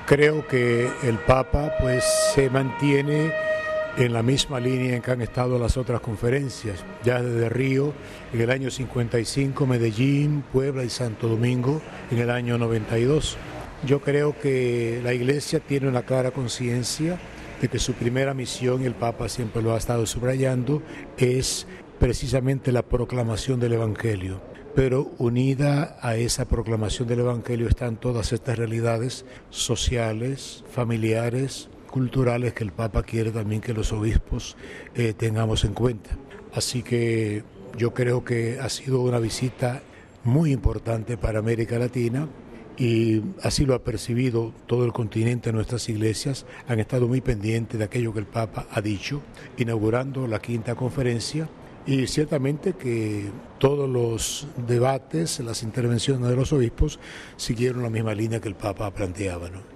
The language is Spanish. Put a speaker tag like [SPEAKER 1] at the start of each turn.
[SPEAKER 1] Creo que el Papa pues se mantiene en la misma línea en que han estado las otras conferencias, ya desde Río en el año 55, Medellín, Puebla y Santo Domingo en el año 92. Yo creo que la Iglesia tiene una clara conciencia de que su primera misión, y el Papa siempre lo ha estado subrayando, es precisamente la proclamación del Evangelio. Pero unida a esa proclamación del Evangelio están todas estas realidades sociales, familiares, culturales que el Papa quiere también que los obispos tengamos en cuenta. Así que yo creo que ha sido una visita muy importante para América Latina y así lo ha percibido todo el continente. Nuestras iglesias han estado muy pendientes de aquello que el Papa ha dicho, inaugurando la quinta conferencia. Y ciertamente que todos los debates, las intervenciones de los obispos siguieron la misma línea que el Papa planteaba, ¿no?